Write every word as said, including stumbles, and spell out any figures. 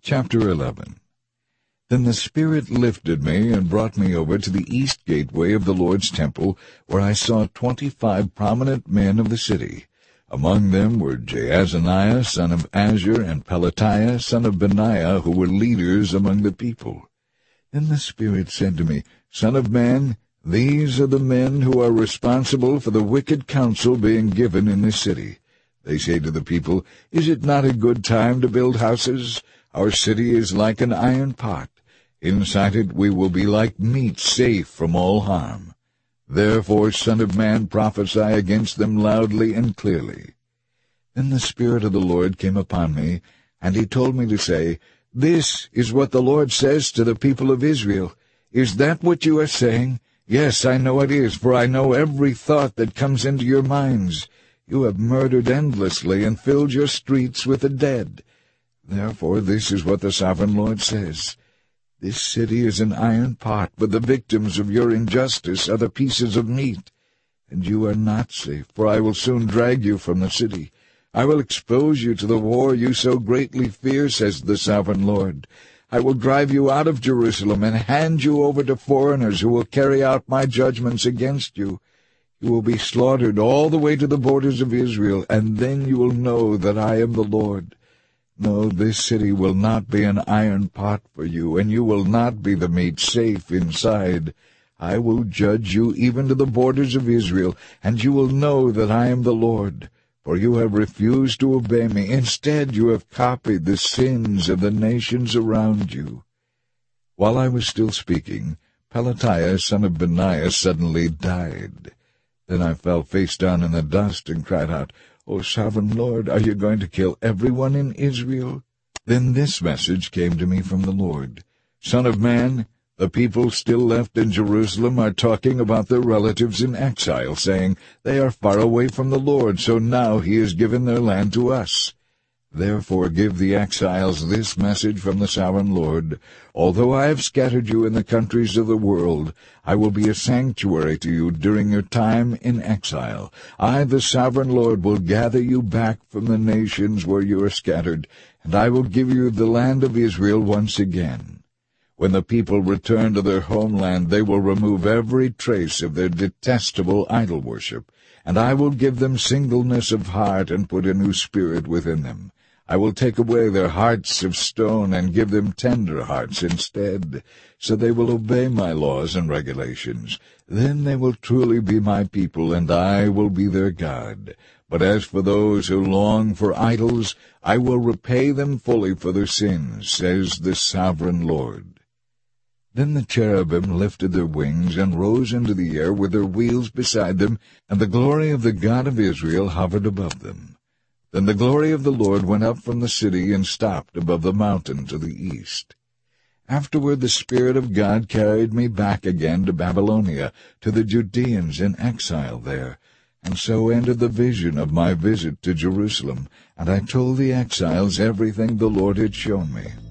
Chapter eleven. Then the Spirit lifted me and brought me over to the east gateway of the Lord's temple, where I saw twenty-five prominent men of the city. Among them were Jaazaniah son of Azur and Pelatiah son of Benaiah, who were leaders among the people. Then the Spirit said to me, Son of man, these are the men who are responsible for the wicked counsel being given in this city. They say to the people, Is it not a good time to build houses? Our city is like an iron pot. Inside it we will be like meat safe from all harm. Therefore, Son of man, prophesy against them loudly and clearly. Then the Spirit of the Lord came upon me, and he told me to say, This is what the Lord says to the people of Israel. Is that what you are saying? Yes, I know it is, for I know every thought that comes into your minds. You have murdered endlessly and filled your streets with the dead. Therefore, this is what the Sovereign Lord says. This city is an iron pot, but the victims of your injustice are the pieces of meat. And you are not safe, for I will soon drag you from the city. I will expose you to the war you so greatly fear, says the Sovereign Lord. I will drive you out of Jerusalem and hand you over to foreigners who will carry out my judgments against you. You will be slaughtered all the way to the borders of Israel, and then you will know that I am the Lord. No, this city will not be an iron pot for you, and you will not be the meat safe inside. I will judge you even to the borders of Israel, and you will know that I am the Lord. For you have refused to obey me. Instead, you have copied the sins of the nations around you. While I was still speaking, Pelatiah son of Benaiah suddenly died. Then I fell face down in the dust and cried out, O Sovereign Lord, are you going to kill everyone in Israel? Then this message came to me from the Lord. Son of man, the people still left in Jerusalem are talking about their relatives in exile, saying, They are far away from the Lord, so now he has given their land to us. Therefore give the exiles this message from the Sovereign Lord. Although I have scattered you in the countries of the world, I will be a sanctuary to you during your time in exile. I, the Sovereign Lord, will gather you back from the nations where you are scattered, and I will give you the land of Israel once again. When the people return to their homeland, they will remove every trace of their detestable idol worship, and I will give them singleness of heart and put a new spirit within them. I will take away their hearts of stone and give them tender hearts instead, so they will obey my laws and regulations. Then they will truly be my people, and I will be their God. But as for those who long for idols, I will repay them fully for their sins, says the Sovereign Lord. Then the cherubim lifted their wings and rose into the air with their wheels beside them, and the glory of the God of Israel hovered above them. Then the glory of the Lord went up from the city and stopped above the mountain to the east. Afterward the Spirit of God carried me back again to Babylonia, to the Judeans in exile there. And so ended the vision of my visit to Jerusalem, and I told the exiles everything the Lord had shown me.